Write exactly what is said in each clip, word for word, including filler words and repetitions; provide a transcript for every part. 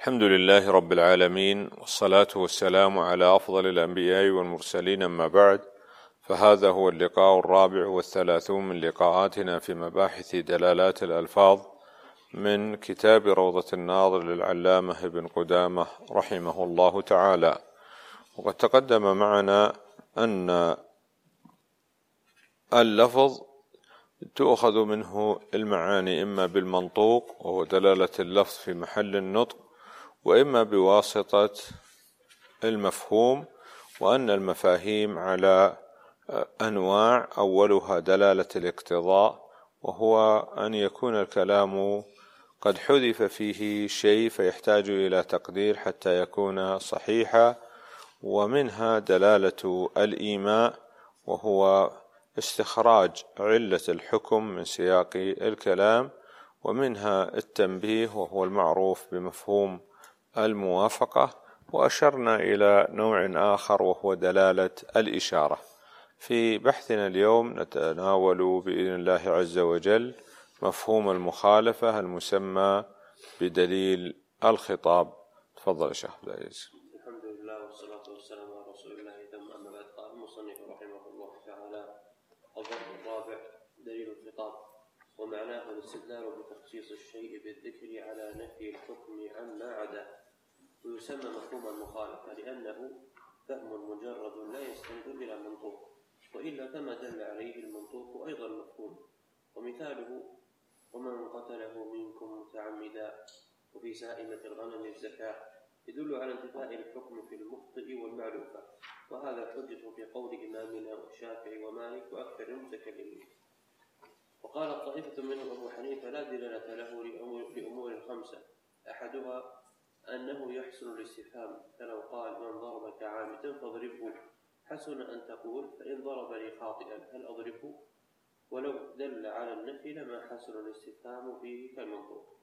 الحمد لله رب العالمين، والصلاة والسلام على أفضل الأنبياء والمرسلين، أما بعد، فهذا هو اللقاء الرابع والثلاثون من لقاءاتنا في مباحث دلالات الألفاظ من كتاب روضة الناظر للعلامة ابن قدامة رحمه الله تعالى. وقد تقدم معنا أن اللفظ تؤخذ منه المعاني إما بالمنطوق وهو دلالة اللفظ في محل النطق، وإما بواسطة المفهوم، وأن المفاهيم على أنواع: أولها دلالة الاقتضاء، وهو أن يكون الكلام قد حذف فيه شيء فيحتاج إلى تقدير حتى يكون صحيحا، ومنها دلالة الإيماء، وهو استخراج علة الحكم من سياق الكلام، ومنها التنبيه وهو المعروف بمفهوم الموافقة، وأشرنا إلى نوع آخر وهو دلالة الإشارة. في بحثنا اليوم نتناول بإذن الله عز وجل مفهوم المخالفة المسمى بدليل الخطاب. تفضل يا شيخ عبد العزيز. الحمد لله والصلاة والسلام على رسول الله، ثم أما بعد. قال المصنف رحمه الله تعالى: الضرب الرابع دليل الخطاب، ومعناه الاستدلال بتخصيص الشيء بالذكر على نفي الحكم عما عداه، ويسمى مفهوم المخالفة لأنه فهم مجرد لا يستند إلى منطوق، وإلا كما دل عليه المنطوق أيضا مفهوم. ومثاله: ومن قتله منكم متعمدا، وفي سائمة الغنم الزكاة، يدل على انتفاء الحكم في المخطئ والمعلوفة، وهذا حجة في قول إمامنا والشافعي ومالك وأكثر المتكلمين. وقال طائفة منهم أبو حنيفة: لا دلالة له لأمور خمسة، أحدها أنه يحسن الاستفهام، فلو قال: من ضربك عامدا فاضربه، حسن أن تقول: فإن ضربني خاطئا هل أضربه؟ ولو دل على النفي لما حسن الاستفهام فيه كالمنطوق.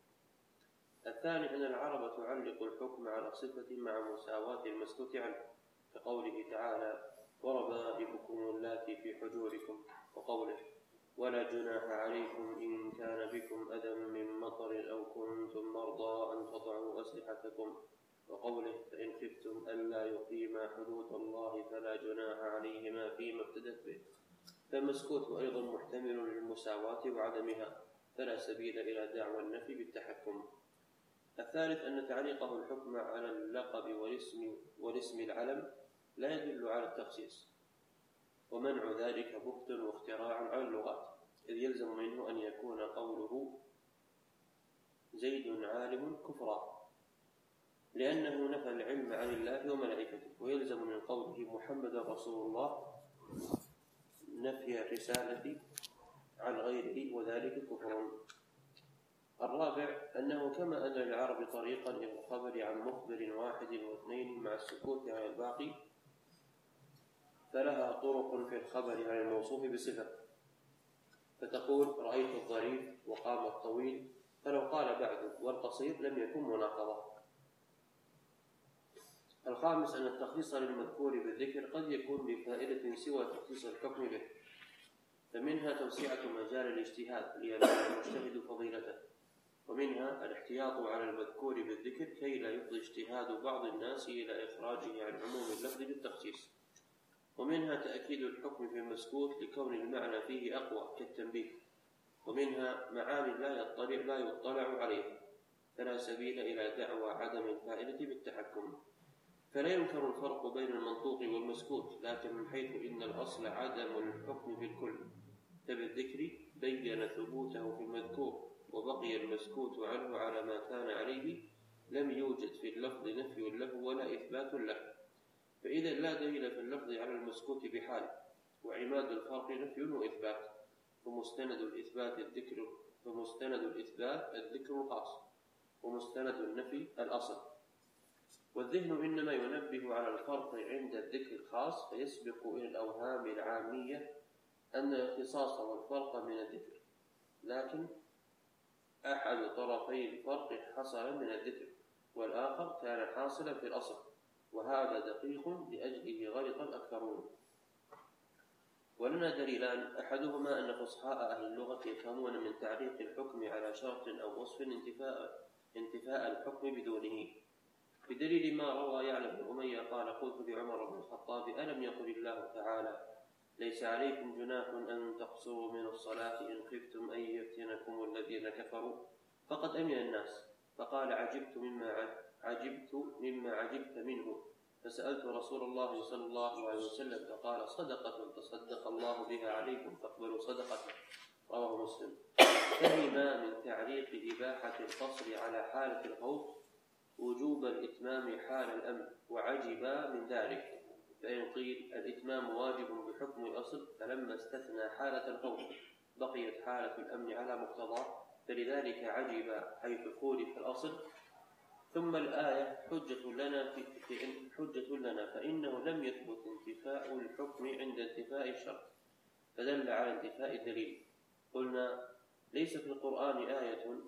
الثاني أن العرب تعلق الحكم على صفة مع مساواة المسكوت عنه، كقوله تعالى: وربائبكم اللاتي في حجوركم، وقوله: ولا جناح عليكم إن كان بكم أذى من مطر أو كنتم مرضى أن تضعوا أسلحتكم، وقوله: فإن خفتم ألا يقيما حدود الله فلا جناح عليهما فيما افتدت به. فالمسكوت أيضا محتمل للمساواة وعدمها، فلا سبيل إلى دعوى النفي بالتحكم. الثالث أن تعليقه الحكم على اللقب والاسم, والاسم العلم لا يدل على التخصيص، ومنع ذلك بهت واختراع على اللغات، إذ يلزم منه أن يكون قوله زيد عالم كفرا، لأنه نفى العلم عن الله وملائكته، ويلزم من قوله محمد رسول الله نفي الرسالة عن غيره، وذلك كفر. الرابع أنه كما أن للعرب طريقا إلى الخبر عن مخبر واحد واثنين مع السكوت عن الباقي، فلها طرق في الخبر عن الموصوف بصفة، فتقول: رأيت الظريف وقام الطويل، فلو قال بعد والقصير لم يكن مناقضة. الخامس أن التخصيص للمذكور بالذكر قد يكون بفائدة سوى تخصيص الحكم به، فمنها توسعة مجال الاجتهاد لينال المجتهد فضيلته، ومنها الاحتياط على المذكور بالذكر كي لا يفضي اجتهاد بعض الناس إلى إخراجه عن عموم اللفظ بالتخصيص، ومنها تأكيد الحكم في المسكوت لكون المعنى فيه أقوى كالتنبيه، ومنها معاني لا يطلع لا يطلع عليها، فلا سبيل إلى دعوى عدم الفائدة بالتحكم. فلا ينكر الفرق بين المنطوق والمسكوت، لكن من حيث إن الأصل عدم الحكم بالكل، فبالذكر بين ثبوته في المذكور، وبقي المسكوت عنه على ما كان عليه، لم يوجد في اللفظ نفي له ولا إثبات له، فإذا لا دليل في اللفظ على المسكوت بحال، وعماد الفرق نفي وإثبات، فمستند الإثبات الذكر فمستند الإثبات الذكر الخاص، ومستند النفي الأصل. والذهن إنما ينبه على الفرق عند الذكر الخاص، فيسبق إلى الأوهام العامية أن الاختصاص والفرق من الذكر، لكن أحد طرفي الفرق حصل من الذكر، والآخر كان حاصلا في الأصل، وهذا دقيق لأجله غلط الأكثرون. ولنا دليلان: أحدهما أن فصحاء أهل اللغة يفهمون من تعليق الحكم على شرط أو وصف انتفاء, انتفاء الحكم بدونه، بدليل ما روى يعلى بن أمية قال قلت لعمر بن الخطاب ألم يقل الله تعالى ليس عليكم جناح أن تقصروا من الصلاة إن خفتم أن يفتنكم الذين كفروا فقد أمن الناس. فقال عجبت مما عجبت مما عجبت منه فسألت رسول الله صلى الله عليه وسلم فقال صدقة تصدق الله بها عليكم فاقبلوا صدقته. رواه مسلم. فهم من تعليق إباحة القصر على حالة الخوف وجوب الإتمام حال الأمن وعجب من ذلك، فإن قيل الإتمام واجب بحكم الأصل فلما استثنى حالة الخوف بقيت حالة الأمن على مقتضاه فلذلك عجب حيث خولف الأصل. ثم الآية حجة لنا في حجة لنا فإنه لم يثبت انتفاء الحكم عند انتفاء الشرط فدل على انتفاء الدليل. قلنا ليس في القرآن آية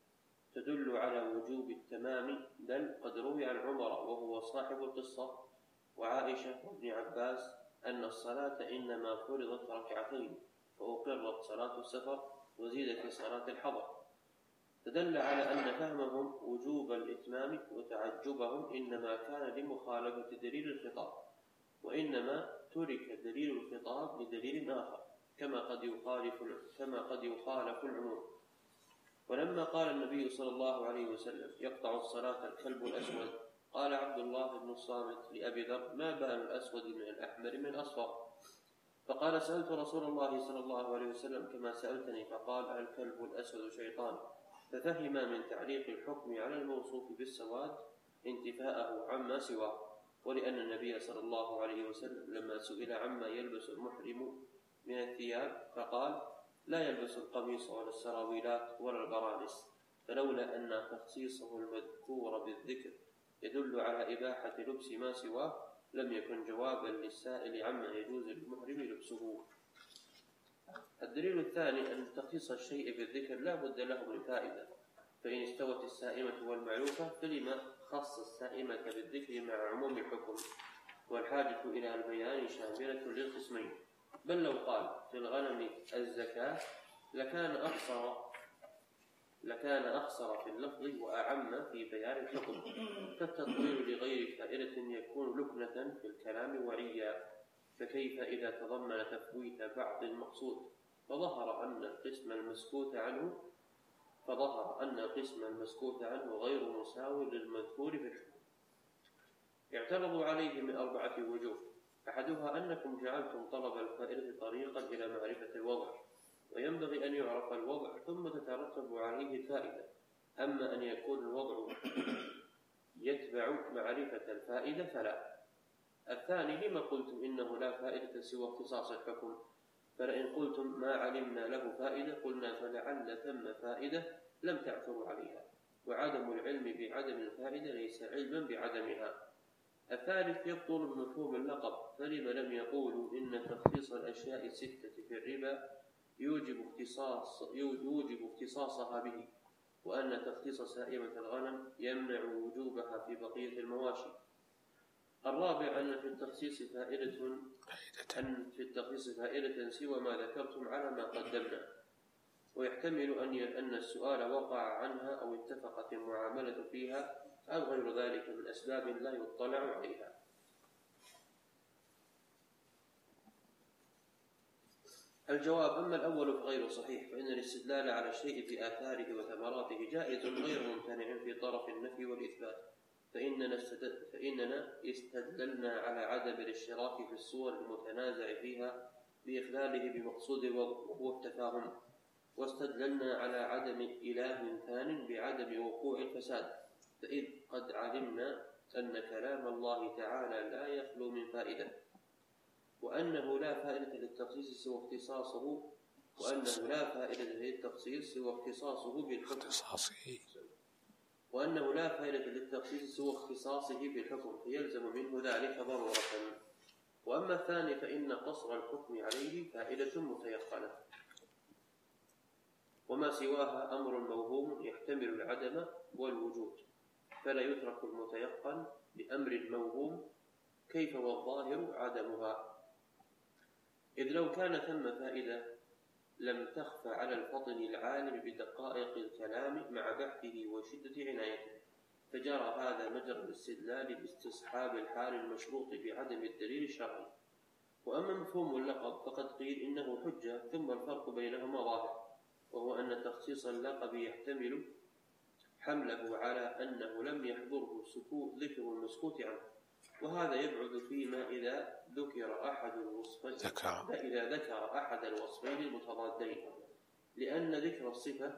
تدل على وجوب التمام بل قد روي عن عمر وهو صاحب القصة وعائشة وابن عباس أن الصلاة إنما فرضت ركعتين فأقرت صلاة السفر وزيد في صلاة الحضر، فدل على أن فهمهم وجوب الإتمام وتعجبهم إنما كان لمخالفة دليل الخطاب، وإنما ترك دليل الخطاب لدليل آخر كما قد يخالف كما قد يخالف العموم. ولما قال النبي صلى الله عليه وسلم يقطع الصلاة الكلب الأسود قال عبد الله بن الصامت لأبي ذر ما بال الأسود من الأحمر من الأصفر؟ فقال سألت رسول الله صلى الله عليه وسلم كما سألتني فقال الكلب الأسود شيطان. ففهم من تعليق الحكم على الموصوف بالسواد انتفاءه عما سواه، ولأن النبي صلى الله عليه وسلم لما سئل عما يلبس المحرم من الثياب فقال لا يلبس القميص ولا السراويلات ولا البرانس، فلولا أن تخصيصه المذكور بالذكر يدل على إباحة لبس ما سواه لم يكن جوابا للسائل عما يجوز للمحرم لبسه. الدليل الثاني أن تخصيص الشيء بالذكر لا بد له من فائدة، فإن استوت السائمة والمعلوفة فلما خص السائمة بالذكر مع عموم الحكم، والحاجة إلى البيان شاملة للقسمين. بل لو قال في الغنم الزكاة لكان أقصر لكان أقصر في اللفظ وأعم في بيان الحكم، فالتطويل لغير فائدة يكون لكنة في الكلام وعيا، فكيف إذا تضمن تفويت بعض المقصود فظهر أن القسم المسكوت عنه فظهر أن القسم المسكوت عنه غير مساو للمذكور في الحكم. اعترضوا عليه من أربعة وجوه: أحدها أنكم جعلتم طلب الفائدة طريقا إلى معرفة الوضع، وينبغي أن يعرف الوضع ثم تترتب عليه الفائدة، أما أن يكون الوضع يتبع معرفة الفائدة فلا. الثاني: لما قلتم إنه لا فائدة سوى اختصاص الحكم؟ فلئن قلتم ما علمنا له فائدة قلنا فلعل ثم فائدة لم تعثروا عليها، وعدم العلم بعدم الفائدة ليس علما بعدمها. الثالث: يبطل مفهوم اللقب، فلم لم يقولوا إن تخصيص الأشياء الستة في الربا يوجب اختصاص يوجب اختصاصها به، وأن تخصيص سائمة الغنم يمنع وجوبها في بقية المواشي. الرابع: أن في التخصيص فائدة أن في التخصيص فائدة سوى ما ذكرتم على ما قدمنا، ويحتمل أن أن السؤال وقع عنها أو اتفقت المعاملة فيها أو غير ذلك من أسباب لا يطلع عليها. الجواب: أما الأول فغير صحيح، فإن الاستدلال على الشيء بآثاره وثمراته جائز غير ممتنع في طرف النفي والإثبات، فإننا, استدل فإننا استدللنا على عدم الاشتراك في الصور المتنازع فيها بإخلاله بمقصود الوضع وهو التفاهم، واستدللنا على عدم إله ثان بعدم وقوع الفساد، فإذ قد علمنا أن كلام الله تعالى لا يخلو من فائدة، وأنه لا فائدة للتخصيص سوى اختصاصه وأنه لا فائدة للتخصيص سوى اختصاصه بالحكم وأنه لا فائدة للتخصيص سوى اختصاصه بالحكم فيلزم منه ذلك ضرورة. وأما الثاني فإن قصر الحكم عليه فائدة متيقنة، وما سواها أمر موهوم يحتمل العدم والوجود، فلا يترك المتيقن بأمر موهوم كيف والظاهر عدمها، إذ لو كان ثم فائدة لم تخف على الفطن العالم بدقائق الكلام مع بحثه وشدة عنايته، فجرى هذا مجرى الاستدلال باستصحاب الحال المشروط بعدم الدليل الشرعي. وأما مفهوم اللقب فقد قيل إنه حجة، ثم الفرق بينهما ظاهر، وهو أن تخصيص اللقب يحتمل حمله على أنه لم يحضره ذكر المسكوت عنه، وهذا يبعد فيما إذا ذكر أحد الوصفين إذا ذكر أحد الوصفين المتضادين، لأن ذكر الصفة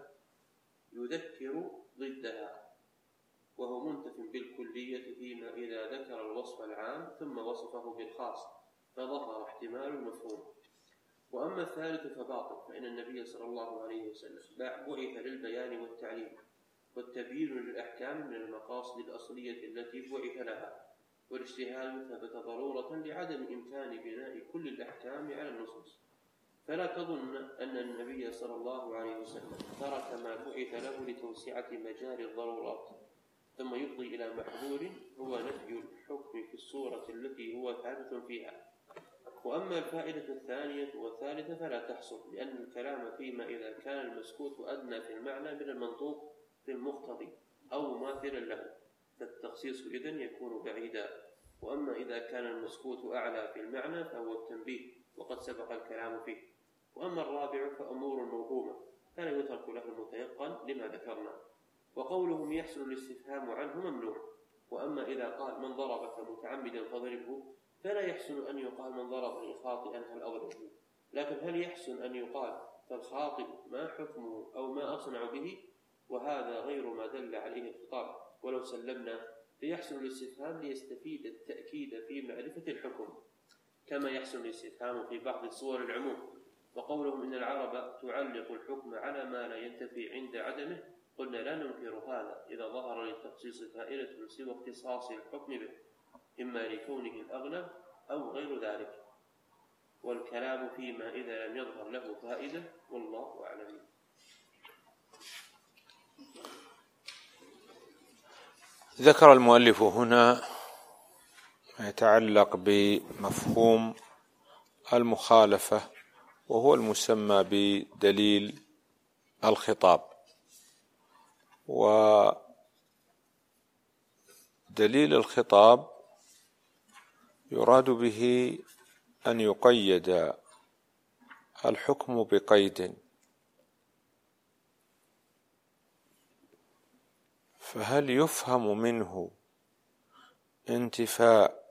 يذكر ضدها، وهو منتف بالكلية فيما إذا ذكر الوصف العام ثم وصفه بالخاص فظهر احتمال المفهوم. وأما الثالث فباطل، فإن النبي صلى الله عليه وسلم بعث للبيان والتعليم والتبيين للأحكام من المقاصد الأصلية التي بعث لها، والاجتهاد ثبت ضرورة لعدم إمكان بناء كل الأحكام على النصوص. فلا تظن أن النبي صلى الله عليه وسلم ترك ما بعث له لتوسعة مجال الضرورات ثم يفضي إلى محظور هو نفي الحكم في الصورة التي هو ثابت فيها. وأما الفائدة الثانية والثالثة فلا تحصل، لأن الكلام فيما إذا كان المسكوت أدنى في المعنى من المنطوق في المقتضي أو مماثلا له، فالتخصيص إذن يكون بعيدا. وأما إذا كان المسكوت أعلى في المعنى فهو التنبيه، وقد سبق الكلام فيه. وأما الرابع فأمور موهومة فلا يترك له المتيقن لما ذكرنا. وقولهم يحصل الاستفهام عنه ممنوع. وأما إذا قال من ضربك متعمدا فضربه فلا يحسن أن يقال من ضربني خاطئا هل أضربه، لكن هل يحسن أن يقال فالخاطئ ما حكمه أو ما أصنع به، وهذا غير ما دل عليه الخطاب. ولو سلمنا فيحسن الاستفهام ليستفيد التأكيد في معرفة الحكم، كما يحسن الاستفهام في بعض صور العموم. وقولهم إن العرب تعلق الحكم على ما لا ينتفي عند عدمه، قلنا لا ننكر هذا إذا ظهر للتخصيص فائدة سوى اختصاص الحكم به، إما لكونه الأغلب أو غير ذلك، والكلام فيما إذا لم يظهر له فائدة، والله أعلم. ذكر المؤلف هنا ما يتعلق بمفهوم المخالفة، وهو المسمى بدليل الخطاب. ودليل الخطاب يراد به أن يقيد الحكم بقيد، فهل يفهم منه انتفاء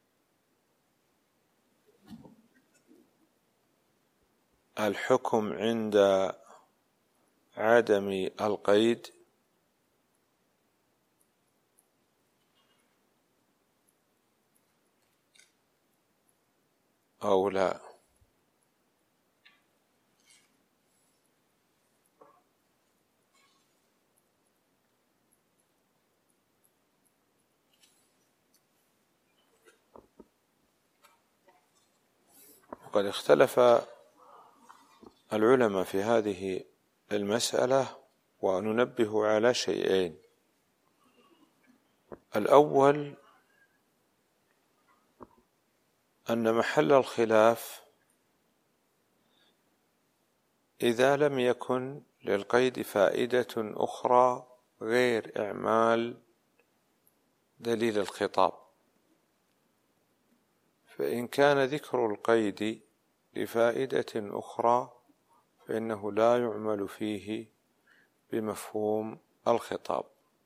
الحكم عند عدم القيد أو لا؟ وقد اختلف العلماء في هذه المسألة، وننبه على شيئين. الأول أن محل الخلاف إذا لم يكن للقيد فائدة أخرى غير إعمال دليل الخطاب، فإن كان ذكر القيد لفائدة أخرى فإنه لا يعمل فيه بمفهوم الخطاب.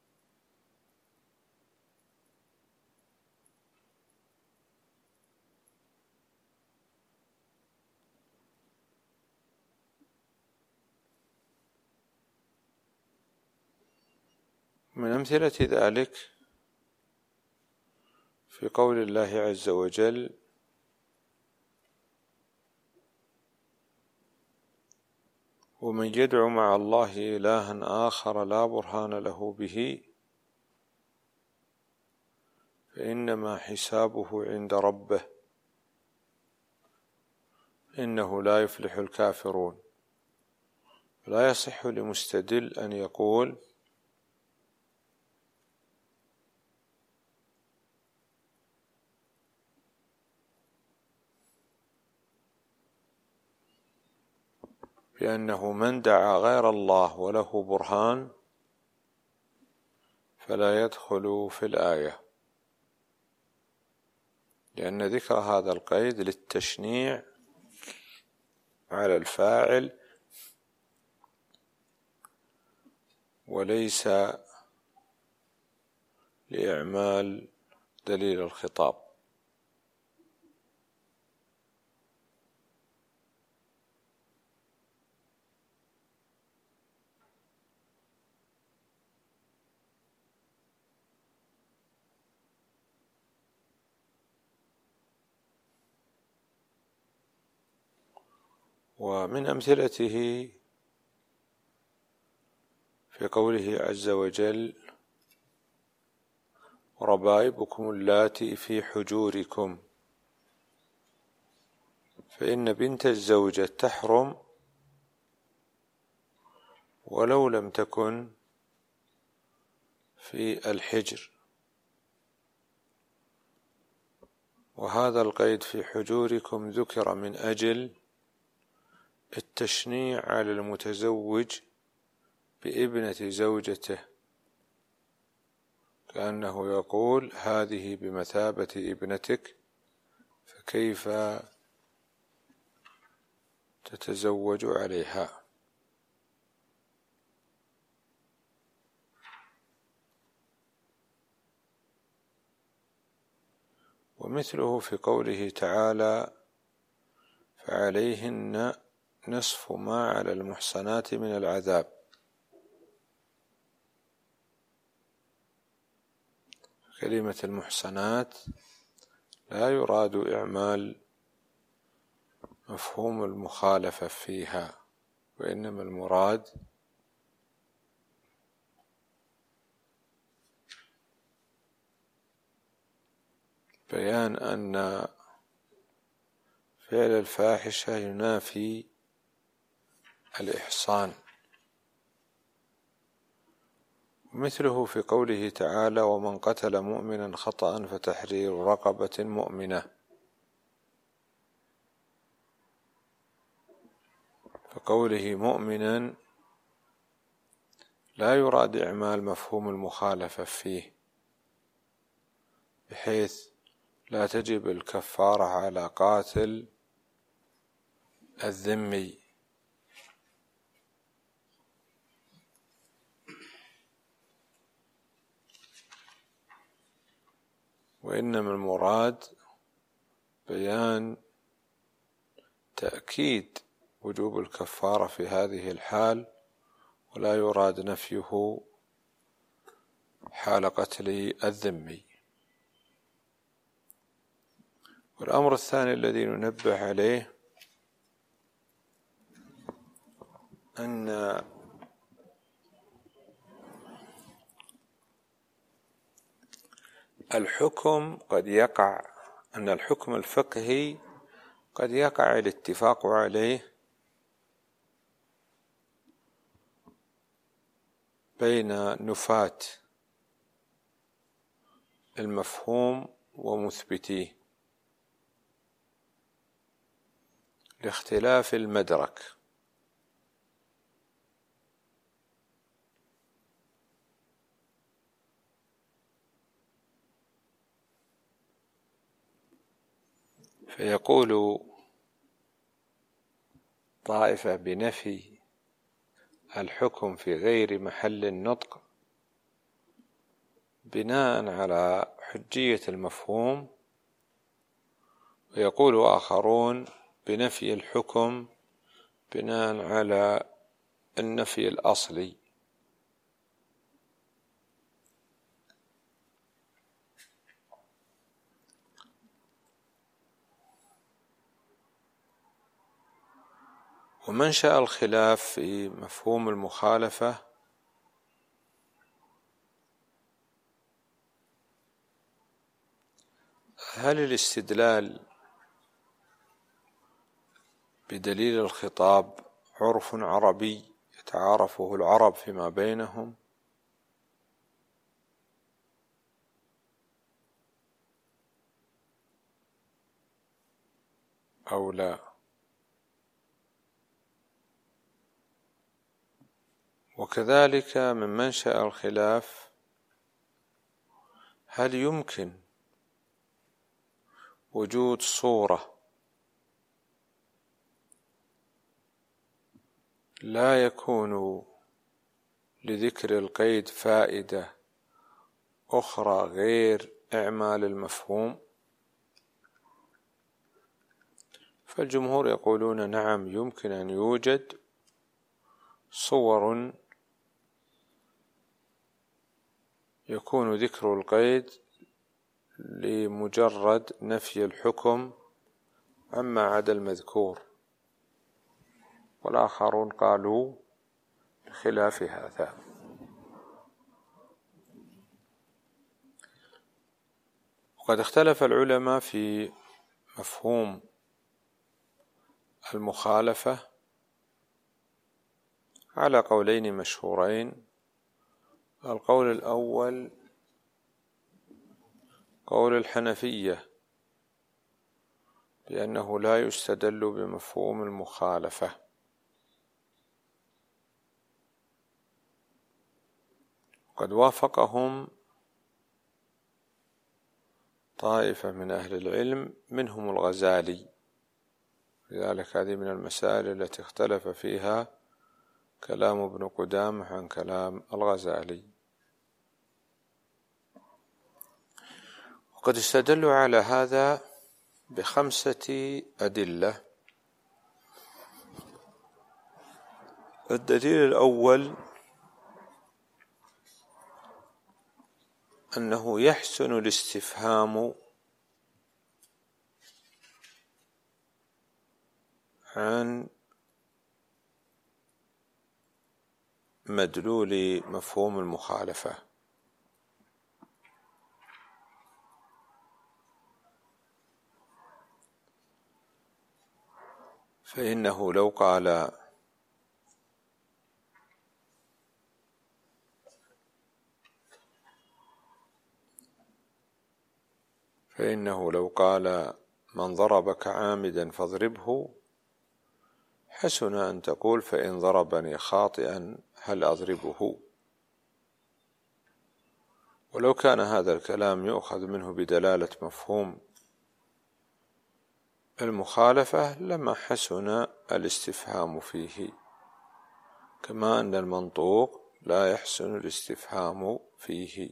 من أمثلة ذلك في قول الله عز وجل: ومن يدع مع الله إلها آخر لا برهان له به فإنما حسابه عند ربه إنه لا يفلح الكافرون. لا يصح لمستدل أن يقول بأنه من دعا غير الله وله برهان فلا يدخل في الآية، لأن ذكر هذا القيد للتشنيع على الفاعل وليس لإعمال دليل الخطاب. ومن أمثلته في قوله عز وجل: وربائبكم اللاتي في حجوركم، فإن بنت الزوجة تحرم ولو لم تكن في الحجر. وهذا القيد في حجوركم ذكر من أجل التشنيع على المتزوج بابنة زوجته، كأنه يقول: هذه بمثابة ابنتك، فكيف تتزوج عليها؟ ومثله في قوله تعالى: فعليهن نصف ما على المحصنات من العذاب. كلمة المحصنات لا يراد إعمال مفهوم المخالفة فيها، وإنما المراد بيان أن فعل الفاحشة ينافي الإحصان. مثله في قوله تعالى: ومن قتل مؤمنا خطأ فتحرير رقبة مؤمنة. فقوله مؤمنا لا يراد إعمال مفهوم المخالفة فيه، بحيث لا تجب الكفارة على قاتل الذمي، وإنما المراد بيان تأكيد وجوب الكفارة في هذه الحال، ولا يراد نفيه حال قتل الذمي. والأمر الثاني الذي ننبه عليه أن الحكم قد يقع أن الحكم الفقهي قد يقع الاتفاق عليه بين نفاة المفهوم ومثبتيه لاختلاف المدرك. فيقول طائفة بنفي الحكم في غير محل النطق بناء على حجية المفهوم، ويقول آخرون بنفي الحكم بناء على النفي الأصلي. ومنشأ الخلاف في مفهوم المخالفة هل الاستدلال بدليل الخطاب عرف عربي يتعارفه العرب فيما بينهم، أو لا؟ وكذلك من منشأ الخلاف هل يمكن وجود صورة لا يكون لذكر القيد فائدة أخرى غير إعمال المفهوم؟ فالجمهور يقولون نعم، يمكن أن يوجد صور يكون ذكر القيد لمجرد نفي الحكم عما عدا المذكور، والآخرون قالوا بخلاف هذا. وقد اختلف العلماء في مفهوم المخالفة على قولين مشهورين. القول الأول قول الحنفية بأنه لا يستدل بمفهوم المخالفة، قد وافقهم طائفة من أهل العلم منهم الغزالي، لذلك هذه من المسائل التي اختلف فيها كلام ابن قدامة عن كلام الغزالي. وقد استدلوا على هذا بخمسة أدلة. الدليل الأول أنه يحسن الاستفهام عن مدلول مفهوم المخالفة، فإنه لو قال فإنه لو قال من ضربك عامدا فاضربه، حسن أن تقول فإن ضربني خاطئا هل أضربه؟ ولو كان هذا الكلام يؤخذ منه بدلالة مفهوم المخالفة لما حسن الاستفهام فيه، كما أن المنطوق لا يحسن الاستفهام فيه.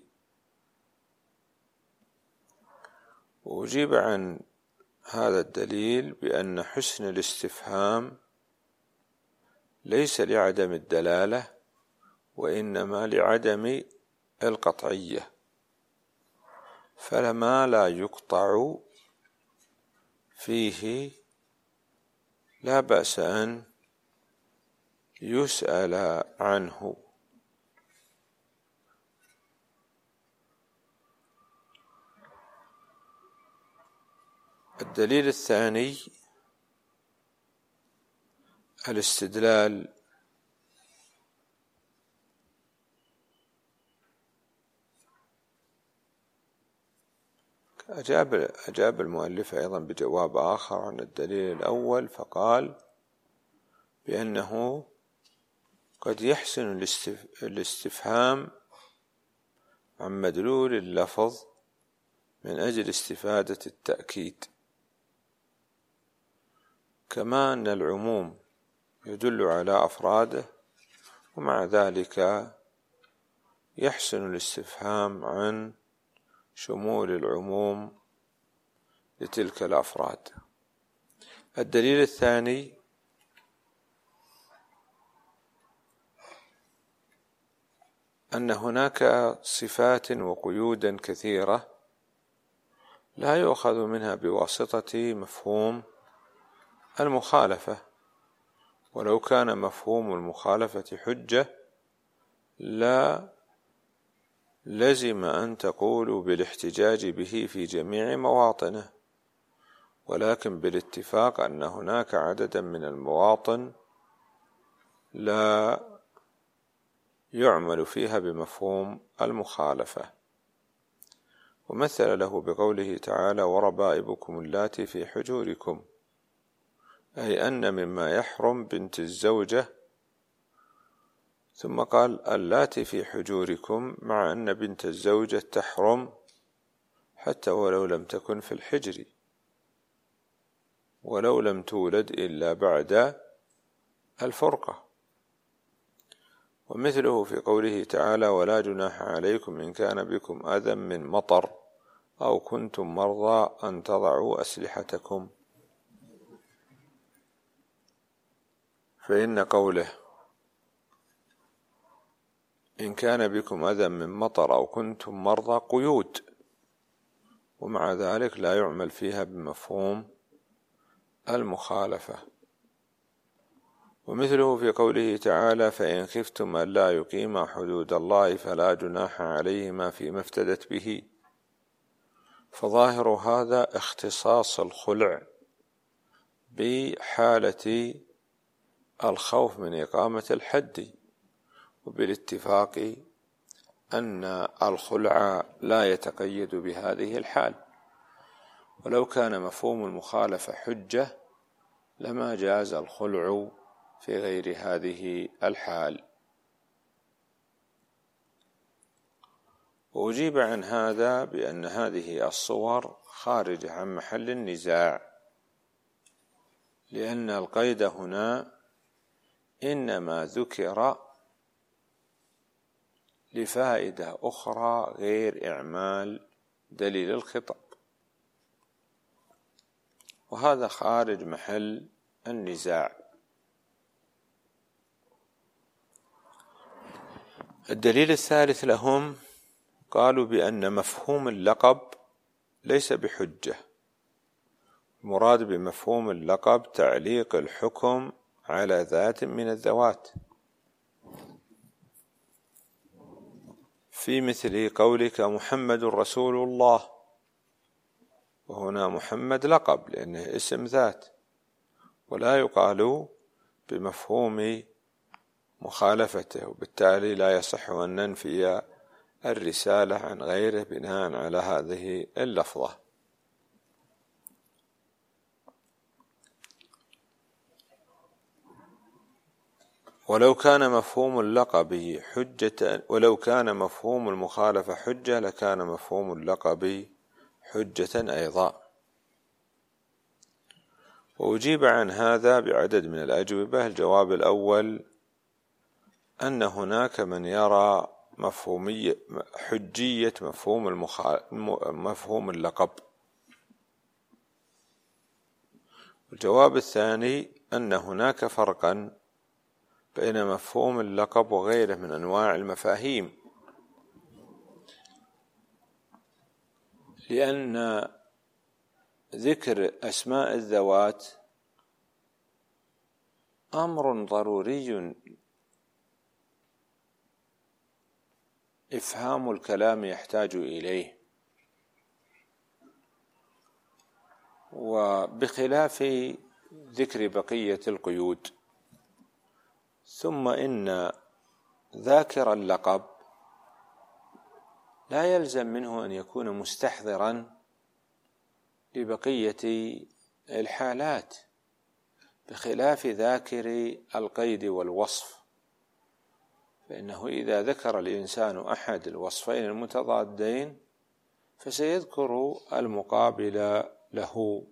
وأجيب عن هذا الدليل بأن حسن الاستفهام ليس لعدم الدلالة، وإنما لعدم القطعية، فلما لا يقطع فيه لا بأس أن يسأل عنه. الدليل الثاني الاستدلال أجاب أجاب المؤلف أيضا بجواب آخر عن الدليل الأول، فقال بأنه قد يحسن الاستفهام عن مدلول اللفظ من أجل استفادة التأكيد، كما أن العموم يدل على أفراده، ومع ذلك يحسن الاستفهام عن شمول العموم لتلك الأفراد. الدليل الثاني أن هناك صفات وقيودا كثيرة لا يؤخذ منها بواسطة مفهوم المخالفة، ولو كان مفهوم المخالفة حجة لا لزم أن تقولوا بالاحتجاج به في جميع مواطنه، ولكن بالاتفاق أن هناك عددا من المواطن لا يعمل فيها بمفهوم المخالفة. ومثل له بقوله تعالى وربائبكم اللاتي في حجوركم، أي أن مما يحرم بنت الزوجة، ثم قال اللاتي في حجوركم، مع أن بنت الزوجة تحرم حتى ولو لم تكن في الحجر، ولو لم تولد إلا بعد الفرقة. ومثله في قوله تعالى: ولا جناح عليكم إن كان بكم أذى من مطر أو كنتم مرضى أن تضعوا أسلحتكم. فإن قوله إن كان بكم أذى من مطر أو كنتم مرضى قيود، ومع ذلك لا يعمل فيها بمفهوم المخالفة. ومثله في قوله تعالى: فإن خفتم ألا يقيما حدود الله فلا جناح عليهما فيما افتدت به. فظاهر هذا اختصاص الخلع بحالة الخوف من إقامة الحد، وبالاتفاق أن الخلع لا يتقيد بهذه الحال. ولو كان مفهوم المخالفة حجة لما جاز الخلع في غير هذه الحال. وأجيب عن هذا بأن هذه الصور خارجة عن محل النزاع، لأن القيد هنا إنما ذكر لفائدة أخرى غير إعمال دليل الخطاب، وهذا خارج محل النزاع. الدليل الثالث لهم قالوا بأن مفهوم اللقب ليس بحجة. المراد بمفهوم اللقب تعليق الحكم على ذات من الذوات، في مثل قولك محمد رسول الله، وهنا محمد لقب لأنه اسم ذات، ولا يقال بمفهوم مخالفته، وبالتالي لا يصح أن ننفي الرسالة عن غيره بناء على هذه اللفظة. ولو كان مفهوم اللقب حجة ولو كان مفهوم المخالفة حجة لكان مفهوم اللقب حجة أيضا. وأجيب عن هذا بعدد من الأجوبة. الجواب الأول أن هناك من يرى مفهومية حجية مفهوم المخال... مفهوم اللقب. الجواب الثاني أن هناك فرقا بين مفهوم اللقب وغيره من أنواع المفاهيم، لأن ذكر أسماء الذوات أمر ضروري إفهام الكلام يحتاج إليه، وبخلاف ذكر بقية القيود. ثم إن ذاكر اللقب لا يلزم منه أن يكون مستحضرا لبقية الحالات، بخلاف ذاكر القيد والوصف، فإنه إذا ذكر الإنسان أحد الوصفين المتضادين فسيذكر المقابل له.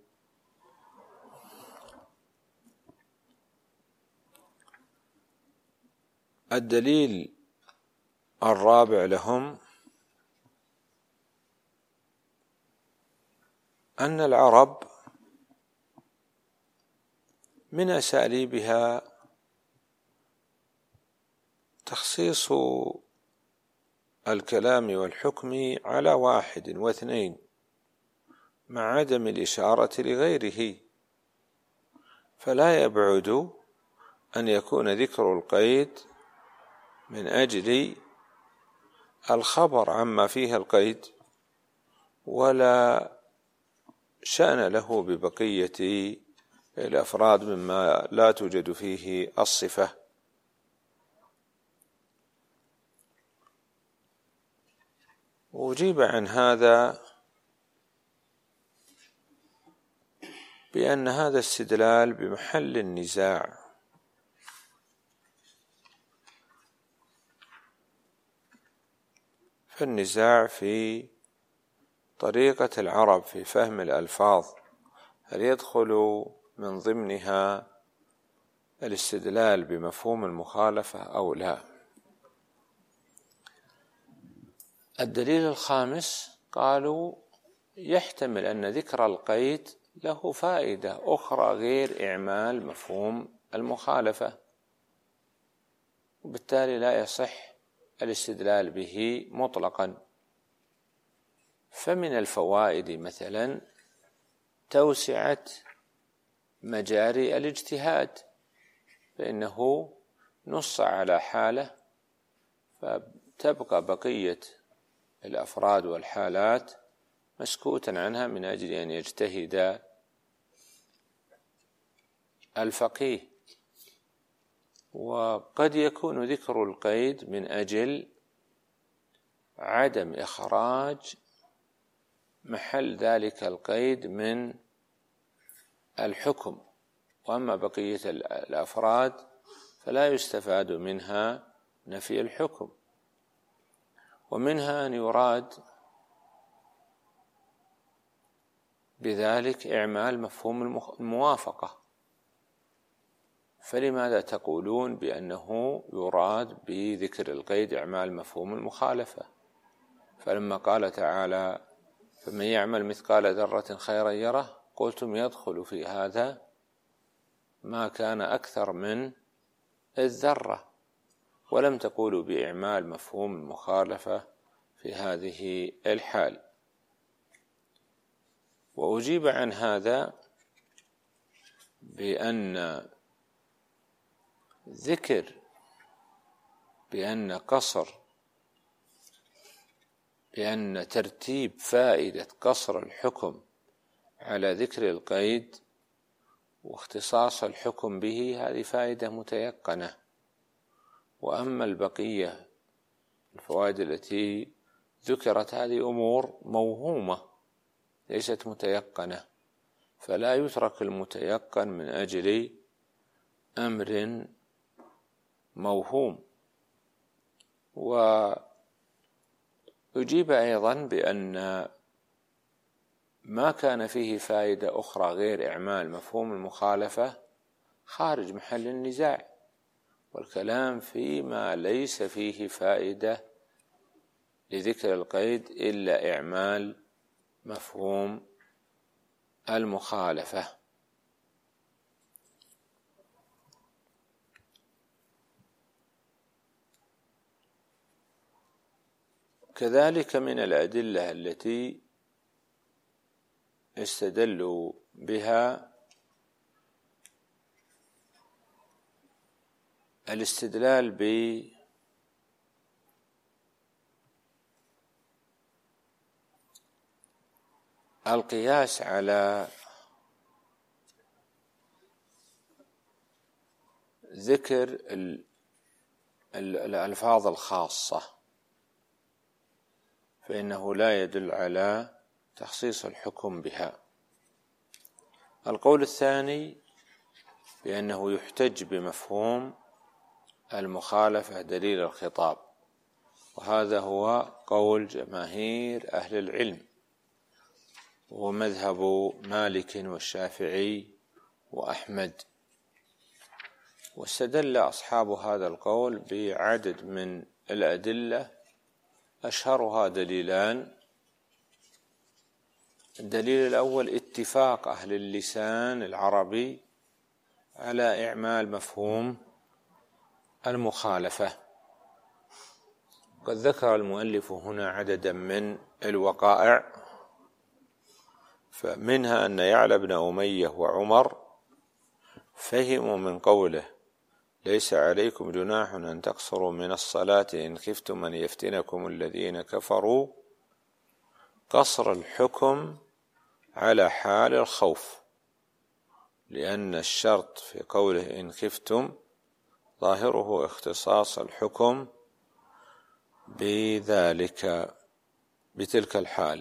الدليل الرابع لهم أن العرب من أساليبها تخصيص الكلام والحكم على واحد واثنين مع عدم الإشارة لغيره، فلا يبعد أن يكون ذكر القيد من أجل الخبر عما فيه القيد، ولا شأن له ببقية الأفراد مما لا توجد فيه الصفة. وأجيب عن هذا بأن هذا استدلال بمحل النزاع، فالنزاع في طريقة العرب في فهم الألفاظ هل يدخل من ضمنها الاستدلال بمفهوم المخالفة أو لا؟ الدليل الخامس قالوا يحتمل أن ذكر القيد له فائدة أخرى غير إعمال مفهوم المخالفة، وبالتالي لا يصح الاستدلال به مطلقا. فمن الفوائد مثلا توسعة مجاري الاجتهاد، فإنه نص على حالة فتبقى بقية الأفراد والحالات مسكوتا عنها من أجل أن يجتهد الفقيه. وقد يكون ذكر القيد من أجل عدم إخراج محل ذلك القيد من الحكم، وأما بقية الأفراد فلا يستفاد منها نفي الحكم. ومنها أن يراد بذلك إعمال مفهوم الموافقة، فلماذا تقولون بأنه يراد بذكر القيد إعمال مفهوم المخالفة؟ فلما قال تعالى فمن يعمل مثقال ذرة خيرا يره قلتم يدخل في هذا ما كان أكثر من الذرة، ولم تقولوا بإعمال مفهوم المخالفة في هذه الحال. وأجيب عن هذا بأن ذكر بأن قصر بأن ترتيب فائدة قصر الحكم على ذكر القيد واختصاص الحكم به هذه فائدة متيقنة. وأما البقية الفوائد التي ذكرت هذه أمور موهومة ليست متيقنة، فلا يترك المتيقن من أجل أمر موهوم. ويجيب أيضا بأن ما كان فيه فائدة أخرى غير إعمال مفهوم المخالفة خارج محل النزاع، والكلام فيما ليس فيه فائدة لذكر القيد إلا إعمال مفهوم المخالفة. كذلك من الأدلة التي استدلوا بها الاستدلال بالقياس على ذكر الألفاظ الخاصة، فإنه لا يدل على تخصيص الحكم بها. القول الثاني بأنه يحتج بمفهوم المخالفة دليل الخطاب، وهذا هو قول جماهير أهل العلم ومذهب مالك والشافعي وأحمد. واستدل أصحاب هذا القول بعدد من الأدلة أشهرها دليلان. الدليل الأول اتفاق أهل اللسان العربي على إعمال مفهوم المخالفة. قد ذكر المؤلف هنا عددا من الوقائع، فمنها أن يعلى بن أمية وعمر فهموا من قوله ليس عليكم جناح أن تقصروا من الصلاة إن خفتم أن يفتنكم الذين كفروا قصر الحكم على حال الخوف، لأن الشرط في قوله إن خفتم ظاهره اختصاص الحكم بذلك بتلك الحال.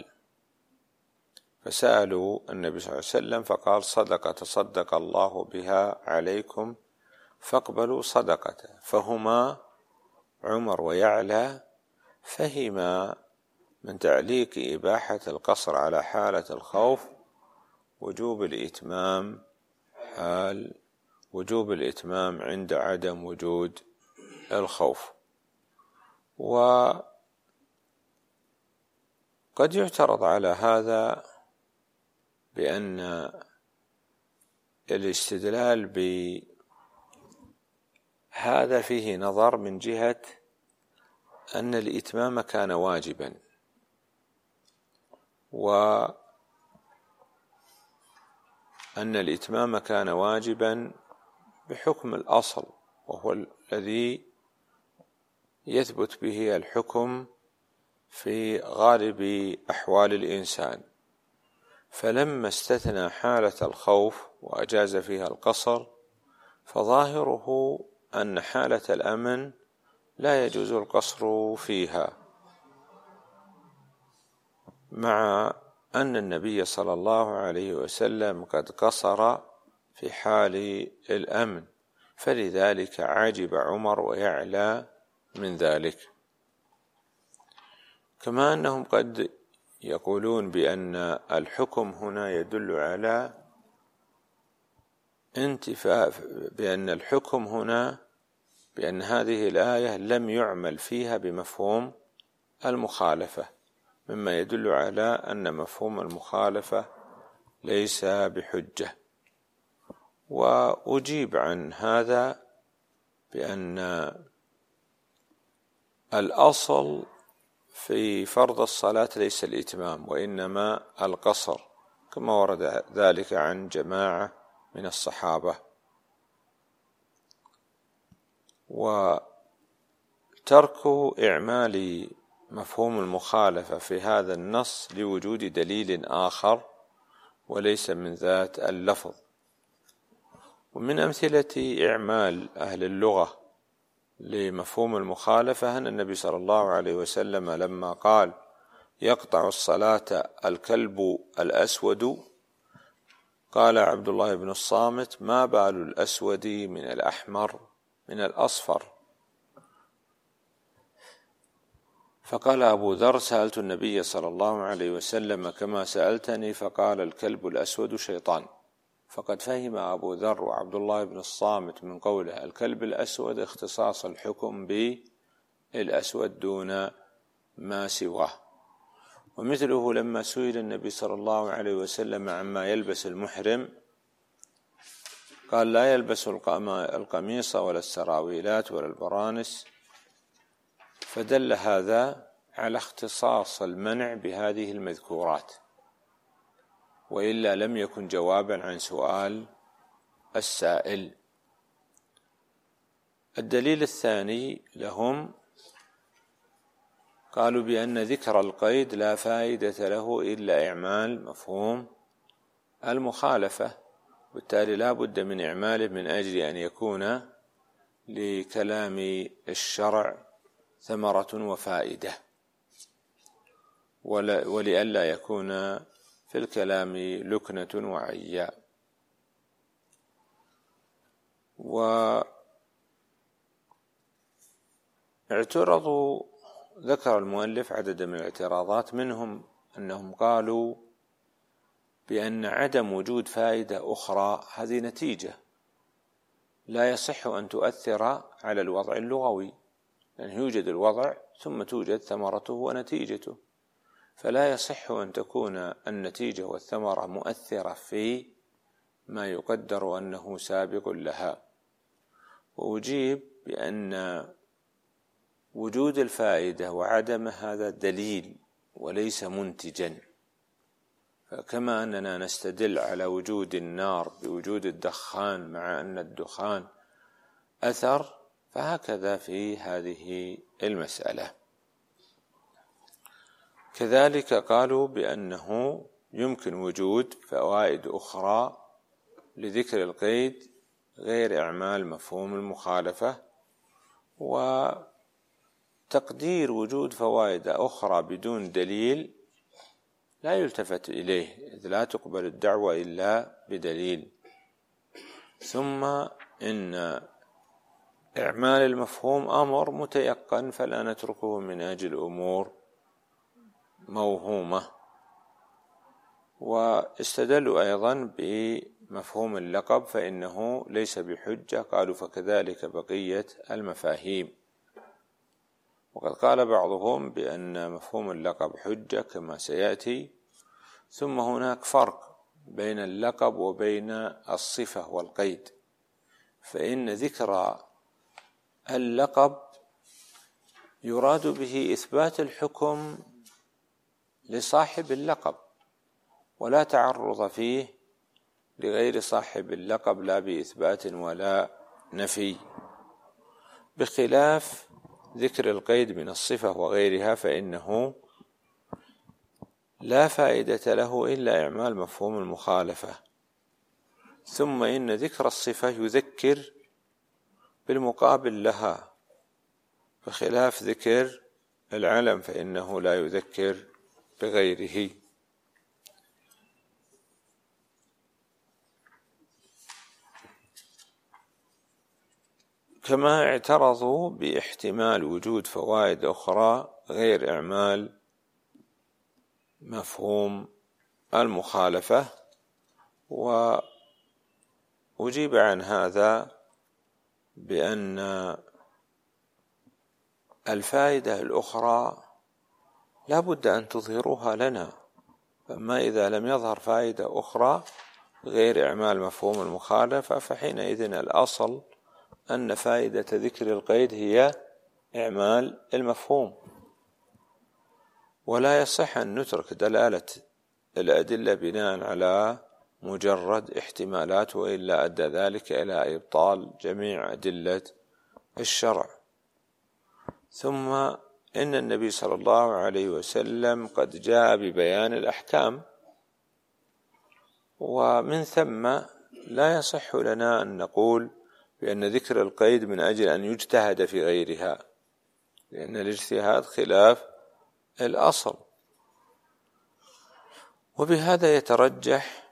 فسألوا النبي صلى الله عليه وسلم فقال صدقة تصدق الله بها عليكم فاقبلوا صدقته. فهما عمر ويعلى فهما من تعليق إباحة القصر على حالة الخوف وجوب الإتمام حال وجوب الإتمام عند عدم وجود الخوف. وقد يعترض على هذا بأن الاستدلال بهذا فيه نظر من جهة أن الإتمام كان واجبا، وأن الإتمام كان واجبا بحكم الأصل، وهو الذي يثبت به الحكم في غالب أحوال الإنسان. فلما استثنى حالة الخوف وأجاز فيها القصر فظاهره أن حالة الأمن لا يجوز القصر فيها، مع أن النبي صلى الله عليه وسلم قد قصر في حال الأمن، فلذلك عجب عمر ويعلى من ذلك. كما أنهم قد يقولون بأن الحكم هنا يدل على انتفاء، بأن الحكم هنا بأن هذه الآية لم يعمل فيها بمفهوم المخالفة، مما يدل على أن مفهوم المخالفة ليس بحجة. وأجيب عن هذا بأن الأصل في فرض الصلاة ليس الإتمام وإنما القصر، كما ورد ذلك عن جماعة من الصحابة. وترك إعمال مفهوم المخالفة في هذا النص لوجود دليل آخر وليس من ذات اللفظ. ومن أمثلة إعمال أهل اللغة لمفهوم المخالفة أن النبي صلى الله عليه وسلم لما قال يقطع الصلاة الكلب الأسود، قال عبد الله بن الصامت: ما بال الأسود من الأحمر من الأصفر؟ فقال أبو ذر: سألت النبي صلى الله عليه وسلم كما سألتني، فقال: الكلب الأسود شيطان. فقد فهم أبو ذر وعبد الله بن الصامت من قوله الكلب الأسود اختصاص الحكم بالأسود دون ما سواه. ومثله لما سئل النبي صلى الله عليه وسلم عما يلبس المحرم قال: لا يلبس القميص ولا السراويلات ولا البرانس، فدل هذا على اختصاص المنع بهذه المذكورات، وإلا لم يكن جوابا عن سؤال السائل. الدليل الثاني لهم قالوا بأن ذكر القيد لا فائدة له إلا إعمال مفهوم المخالفة، بالتالي لا بد من إعماله من أجل أن يكون لكلام الشرع ثمرة وفائدة، ولئلا يكون في الكلام لكنة وعياء. واعترضوا، ذكر المؤلف عدد من الاعتراضات، منهم أنهم قالوا بأن عدم وجود فائدة أخرى هذه نتيجة لا يصح أن تؤثر على الوضع اللغوي، لأن يعني يوجد الوضع ثم توجد ثمرته ونتيجته، فلا يصح أن تكون النتيجة والثمرة مؤثرة في ما يقدر أنه سابق لها. وأجيب بأن وجود الفائدة وعدم هذا دليل وليس منتجا، فكما أننا نستدل على وجود النار بوجود الدخان مع أن الدخان أثر، فهكذا في هذه المسألة. كذلك قالوا بأنه يمكن وجود فوائد أخرى لذكر القيد غير إعمال مفهوم المخالفة، وتقدير وجود فوائد أخرى بدون دليل لا يلتفت إليه، إذ لا تقبل الدعوة إلا بدليل. ثم إن إعمال المفهوم أمر متيقن، فلا نتركه من أجل أمور موهومة. واستدلوا أيضا بمفهوم اللقب فإنه ليس بحجة، قالوا فكذلك بقية المفاهيم. وقد قال بعضهم بأن مفهوم اللقب حجة كما سيأتي. ثم هناك فرق بين اللقب وبين الصفة والقيد، فإن ذكر اللقب يراد به إثبات الحكم لصاحب اللقب، ولا تعرض فيه لغير صاحب اللقب لا بإثبات ولا نفي، بخلاف ذكر القيد من الصفة وغيرها فإنه لا فائدة له إلا إعمال مفهوم المخالفة. ثم إن ذكر الصفة يذكر بالمقابل لها، بخلاف ذكر العلم فإنه لا يذكر بغيره. كما اعترضوا باحتمال وجود فوائد أخرى غير إعمال مفهوم المخالفة، وأجيب عن هذا بأن الفائدة الأخرى لا بد أن تظهروها لنا، فما إذا لم يظهر فائدة أخرى غير إعمال مفهوم المخالفة فحينئذ الأصل أن فائدة ذكر القيد هي إعمال المفهوم، ولا يصح أن نترك دلالة الأدلة بناء على مجرد احتمالات، وإلا أدى ذلك إلى إبطال جميع أدلة الشرع. ثم إن النبي صلى الله عليه وسلم قد جاء ببيان الأحكام، ومن ثم لا يصح لنا أن نقول بأن ذكر القيد من أجل أن يجتهد في غيرها، لأن الاجتهاد خلاف الأصل. وبهذا يترجح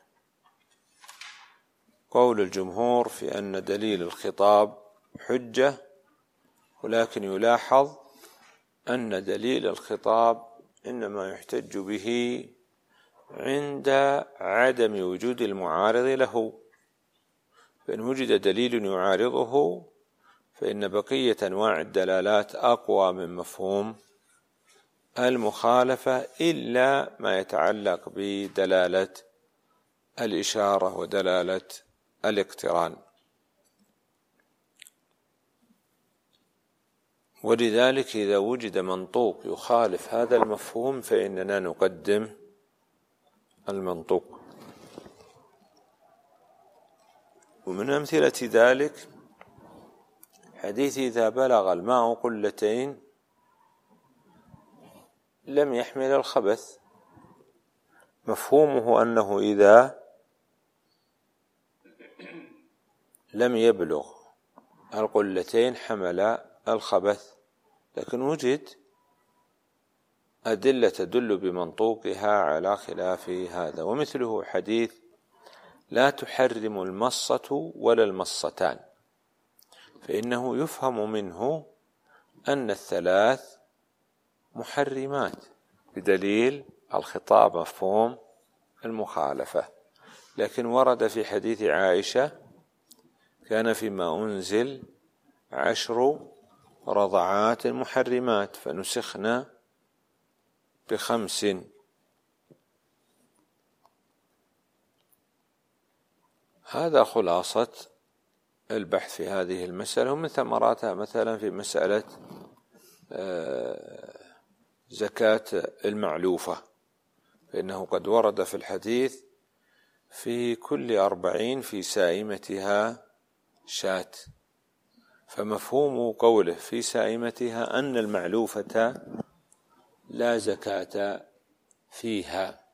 قول الجمهور في أن دليل الخطاب حجة، ولكن يلاحظ أن دليل الخطاب إنما يحتج به عند عدم وجود المعارض له، فإن وجد دليل يعارضه فإن بقية أنواع الدلالات أقوى من مفهوم المخالفة، إلا ما يتعلق بدلالة الإشارة ودلالة الاقتران. ولذلك إذا وجد منطوق يخالف هذا المفهوم فإننا نقدم المنطوق. ومن أمثلة ذلك حديث إذا بلغ الماء قلتين لم يحمل الخبث، مفهومه أنه إذا لم يبلغ القلتين حمل الخبث، لكن وجد أدلة تدل بمنطوقها على خلاف هذا. ومثله حديث لا تحرم المصة ولا المصتان، فإنه يفهم منه أن الثلاث محرمات بدليل الخطاب مفهوم المخالفة. لكن ورد في حديث عائشة كان فيما أنزل عشر رضعات محرمات فنسخنا بخمس. هذا خلاصة البحث في هذه المسألة. ومن ثمراتها مثلا في مسألة زكاة المعلوفة، فإنه قد ورد في الحديث في كل أربعين في سائمتها شاة، فمفهوم قوله في سائمتها أن المعلوفة لا زكاة فيها.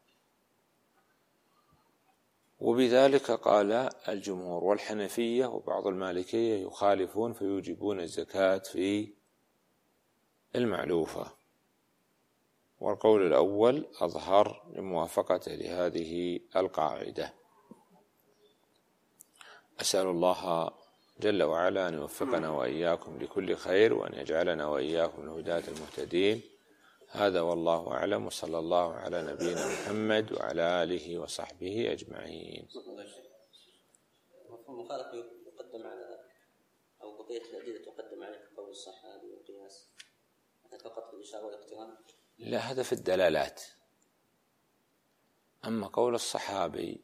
وبذلك قال الجمهور، والحنفية وبعض المالكية يخالفون فيوجبون الزكاة في المعلوفة، والقول الأول أظهر لموافقته لهذه القاعدة. أسأل الله جل وعلا أن يوفقنا وإياكم لكل خير، وأن يجعلنا وإياكم من هداة المهتدين. هذا والله أعلم، وصلى الله على نبينا محمد وعلى آله وصحبه أجمعين. مفهوم المخالفة يقدم على أو بقية الأدلة تقدم عليه قول الصحابي والقياس فقط في الإشارة والاقتران؟ لا، هذا في الدلالات. أما قول الصحابي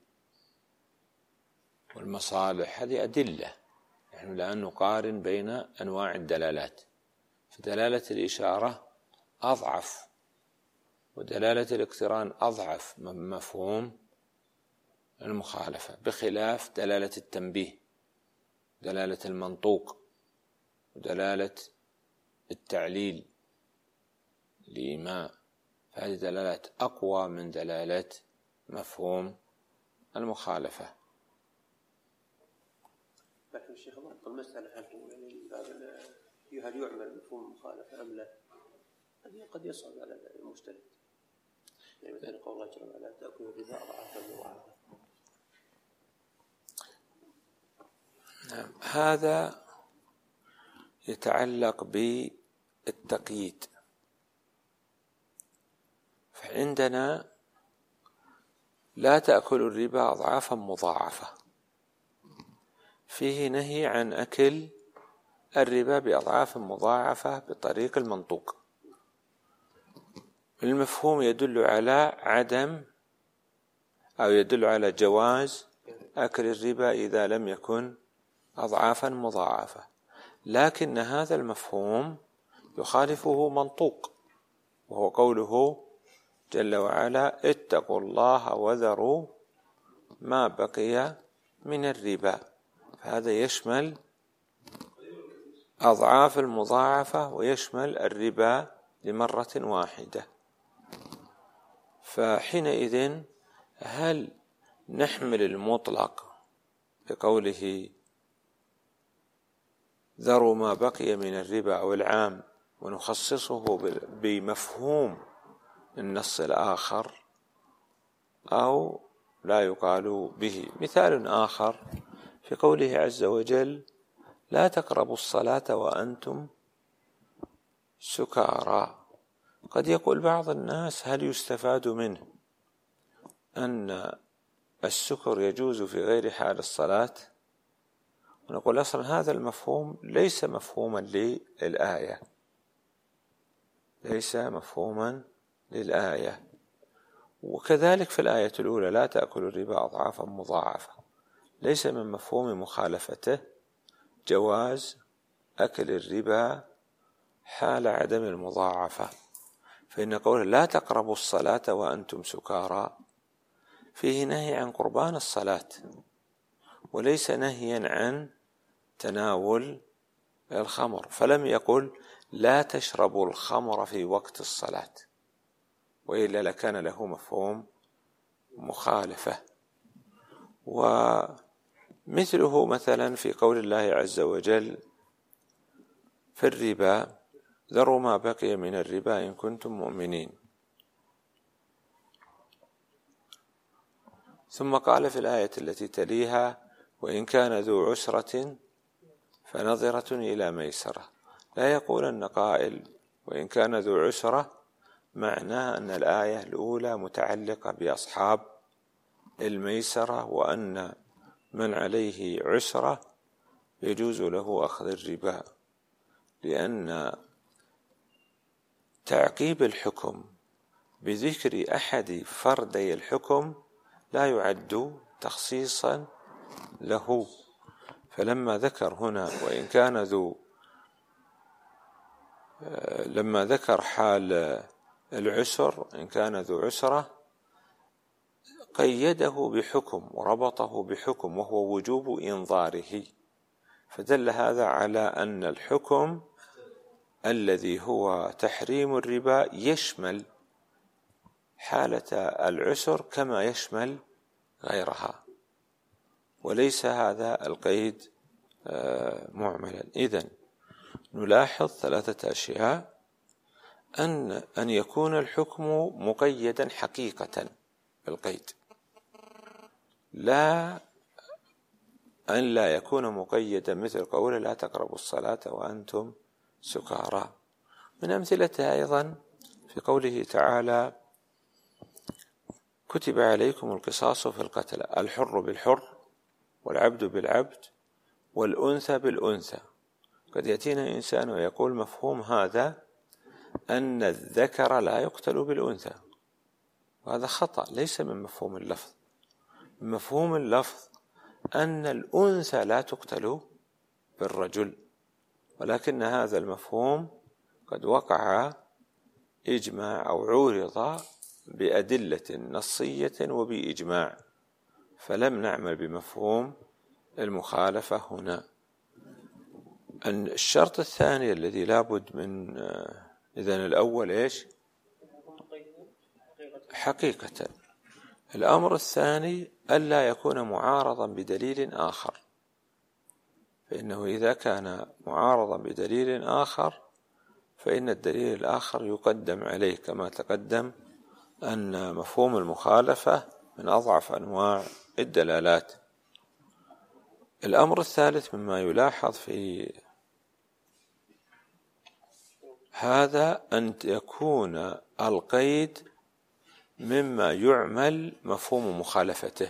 والمصالح هذه أدلة، نحن الآن نقارن بين أنواع الدلالات، فدلالة الإشارة أضعف ودلالة الاقتران أضعف من مفهوم المخالفة، بخلاف دلالة التنبيه، دلالة المنطوق، ودلالة التعليل الإيماء، فهذه دلالات أقوى من دلالة مفهوم المخالفة. لكن الشيخ ضبط المسألة هل هل يعمل مفهوم المخالفة أم لا؟ هذه قد يصعب على المجتهد، يعني مثل قول الله جل وعلا تأكل الربا أضعافا مضاعفة. نعم، هذا يتعلق بالتقييد. فعندنا لا تأكل الربا أضعافا مضاعفة، فيه نهي عن أكل الربا بأضعاف مضاعفة بطريق المنطوق. المفهوم يدل على عدم أو يدل على جواز أكل الربا إذا لم يكن أضعافا مضاعفة، لكن هذا المفهوم يخالفه منطوق، وهو قوله جل وعلا اتقوا الله وذروا ما بقي من الربا، فهذا يشمل أضعاف المضاعفة ويشمل الربا لمرة واحدة. فحينئذ هل نحمل المطلق بقوله ذروا ما بقي من الربا أو العام ونخصصه بمفهوم النص الآخر أو لا يقال به؟ مثال آخر في قوله عز وجل لا تقربوا الصلاة وأنتم سكارى. قد يقول بعض الناس هل يستفاد منه أن السكر يجوز في غير حال الصلاة؟ ونقول أصلا هذا المفهوم ليس مفهوما للآية، ليس مفهوما للآية. وكذلك في الآية الأولى لا تأكل الربا أضعافا مضاعفة، ليس من مفهوم مخالفته جواز أكل الربا حال عدم المضاعفة. فإن قوله لا تقربوا الصلاة وأنتم سكارى فيه نهي عن قربان الصلاة، وليس نهيا عن تناول الخمر، فلم يقل لا تشربوا الخمر في وقت الصلاة، وإلا لكان له مفهوم مخالفة. ومثله مثلا في قول الله عز وجل في الربا ذروا ما بقي من الربا إن كنتم مؤمنين، ثم قال في الآية التي تليها وإن كان ذو عسرة فنظرة إلى ميسرة. لا يقول أن قائل وإن كان ذو عسرة معناه أن الآية الأولى متعلقة بأصحاب الميسرة، وأن من عليه عسرة يجوز له أخذ الربا، لأن تعقيب الحكم بذكر أحد فردي الحكم لا يعد تخصيصا له. فلما ذكر هنا وإن كان ذو لما ذكر حال العسر إن كان ذو عسرة قيده بحكم وربطه بحكم وهو وجوب إنظاره، فدل هذا على أن الحكم الذي هو تحريم الربا يشمل حالة العسر كما يشمل غيرها، وليس هذا القيد معملا. إذن نلاحظ ثلاثة أشياء: أن أن يكون الحكم مقيدا حقيقة بالقيد، لا أن لا يكون مقيدا مثل قول لا تقربوا الصلاة وأنتم سكارى. من أمثلتها أيضا في في قوله تعالى كتب عليكم القصاص في القتلى، الحر بالحر والعبد بالعبد والأنثى بالأنثى. قد يأتينا إنسان ويقول مفهوم هذا أن الذكر لا يقتل بالأنثى، وهذا خطأ، ليس من مفهوم اللفظ. من مفهوم اللفظ أن الأنثى لا تقتل بالرجل، ولكن هذا المفهوم قد وقع إجماع أو عورض بأدلة نصية وبإجماع، فلم نعمل بمفهوم المخالفة هنا. الشرط الثاني الذي لابد من إذن الأول إيش؟ حقيقة. الأمر الثاني ألا يكون معارضا بدليل آخر، فإنه إذا كان معارضا بدليل آخر فإن الدليل الآخر يقدم عليه، كما تقدم أن مفهوم المخالفة من أضعف أنواع الدلالات. الأمر الثالث مما يلاحظ في هذا أن يكون القيد مما يعمل مفهوم مخالفته.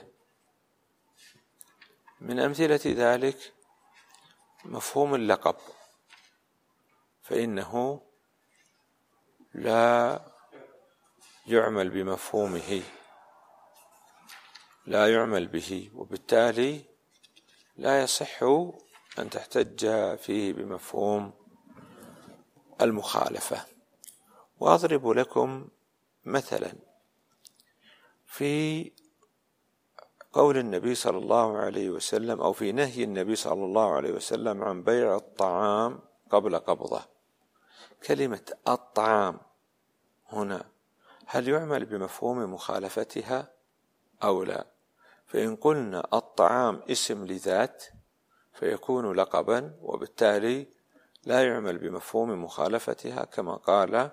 من أمثلة ذلك مفهوم اللقب، فإنه لا يعمل بمفهومه، لا يعمل به، وبالتالي لا يصح أن تحتج فيه بمفهوم المخالفة. وأضرب لكم مثلا في قول النبي صلى الله عليه وسلم أو في نهي النبي صلى الله عليه وسلم عن بيع الطعام قبل قبضه. كلمة الطعام هنا هل يعمل بمفهوم مخالفتها أو لا؟ فإن قلنا الطعام اسم لذات فيكون لقبا، وبالتالي لا يعمل بمفهوم مخالفتها كما قال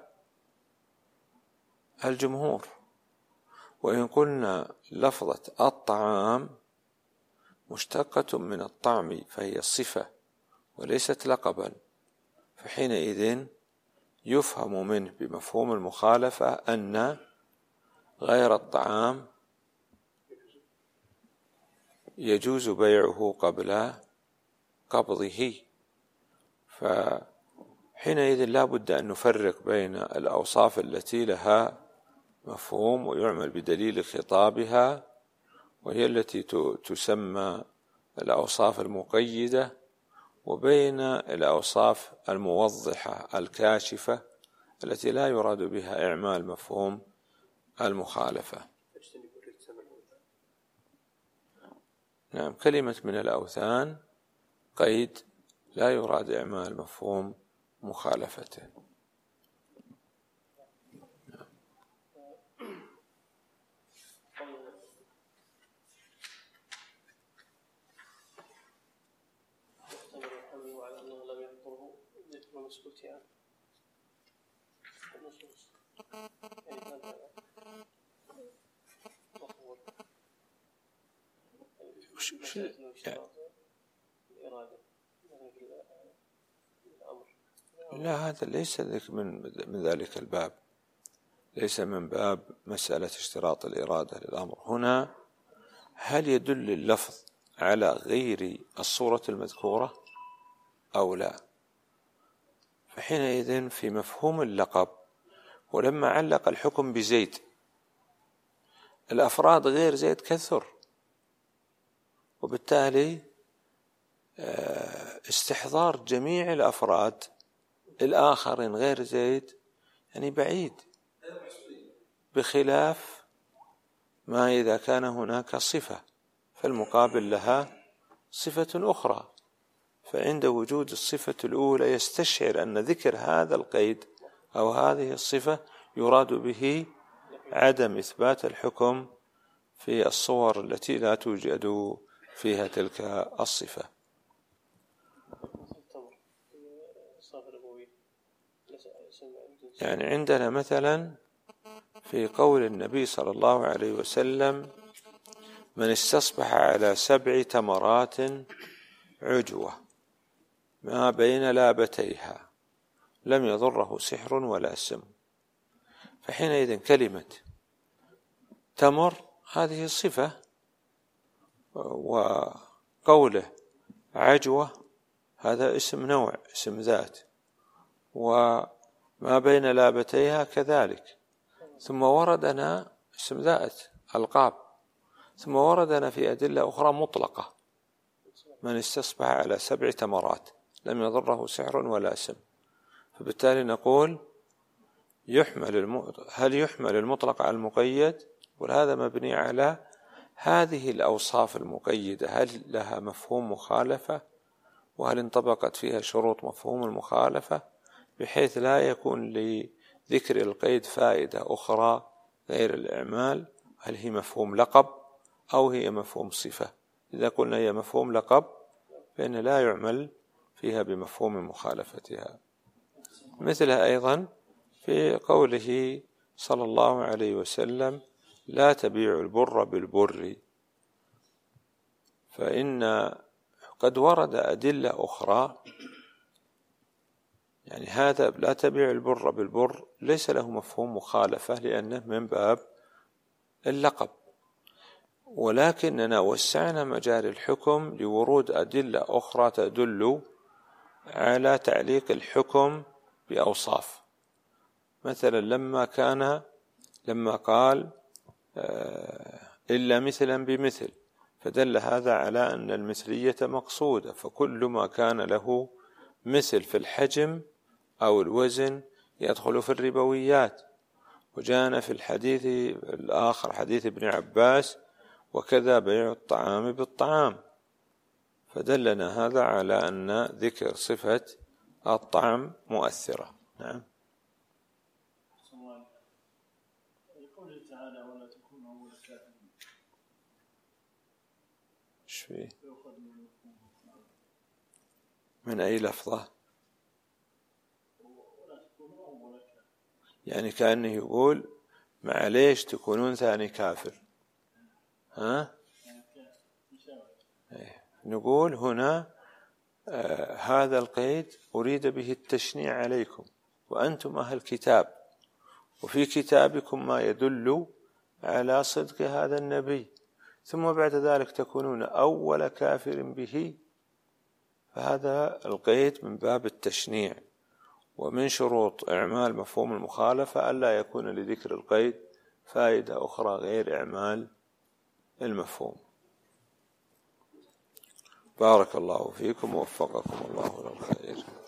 الجمهور. وإن قلنا لفظة الطعام مشتقة من الطعم فهي الصفة وليست لقبا، فحينئذ يفهم منه بمفهوم المخالفة أن غير الطعام يجوز بيعه قبل قبضه. فحينئذ لا بد أن نفرق بين الأوصاف التي لها مفهوم ويعمل بدليل خطابها، وهي التي تسمى الأوصاف المقيدة، وبين الأوصاف الموضحة الكاشفة التي لا يراد بها إعمال مفهوم المخالفة. نعم، كلمة من الأوثان قيد لا يراد إعمال مفهوم مخالفته. لا، هذا ليس من من ذلك الباب، ليس من باب مسألة اشتراط الإرادة للأمر. هنا هل يدل اللفظ على غير الصورة المذكورة أو لا؟ فحينئذ في مفهوم اللقب، ولما علق الحكم بزيد الأفراد غير زيد كثر، وبالتالي استحضار جميع الأفراد الآخرين غير زيد يعني بعيد، بخلاف ما إذا كان هناك صفة فالمقابل لها صفة أخرى، فعند وجود الصفة الأولى يستشعر أن ذكر هذا القيد أو هذه الصفة يراد به عدم إثبات الحكم في الصور التي لا توجد فيها تلك الصفة. يعني عندنا مثلا في قول النبي صلى الله عليه وسلم من استصبح على سبع تمرات عجوة ما بين لابتيها لم يضره سحر ولا سم. فحينئذ كلمة تمر هذه صفة، وقوله عجوة هذا اسم نوع، اسم ذات، وما بين لابتيها كذلك. ثم وردنا اسم ذات ألقاب، ثم وردنا في أدلة أخرى مطلقة: من استصبح على سبع تمرات لم يضره سحر ولا سم. فبالتالي نقول يحمل الم... هل يحمل المطلق على المقيد؟ وهذا مبني على هذه الأوصاف المقيدة هل لها مفهوم مخالفة، وهل انطبقت فيها شروط مفهوم المخالفة، بحيث لا يكون لذكر القيد فائدة أخرى غير الإعمال. هل هي مفهوم لقب أو هي مفهوم صفة؟ إذا قلنا هي مفهوم لقب فإن لا يعمل فيها بمفهوم مخالفتها. مثلها أيضا في قوله صلى الله عليه وسلم: لا تبيع البر بالبر، فإن قد ورد أدلة أخرى، يعني هذا لا تبيع البر بالبر ليس له مفهوم مخالفة لأنه من باب اللقب، ولكننا وسعنا مجال الحكم لورود أدلة أخرى تدل على تعليق الحكم بأوصاف. مثلا لما كان لما قال إلا مثلا بمثل، فدل هذا على أن المثلية مقصودة، فكل ما كان له مثل في الحجم أو الوزن يدخل في الربويات. وجاءنا في الحديث الآخر حديث ابن عباس: وكذا بيع الطعام بالطعام. فدلنا هذا على أن ذكر صفة الطعم مؤثرة. نعم. شوي. من أي لفظة؟ يعني كأنه يقول معليش تكونون ثاني كافر. ها؟ نقول هنا آه هذا القيد أريد به التشنيع عليكم، وأنتم أهل كتاب، وفي كتابكم ما يدل على صدق هذا النبي، ثم بعد ذلك تكونون أول كافر به. فهذا القيد من باب التشنيع. ومن شروط إعمال مفهوم المخالفة ألا يكون لذكر القيد فائدة أخرى غير إعمال المفهوم. بارك الله فيكم ووفقكم الله للخير.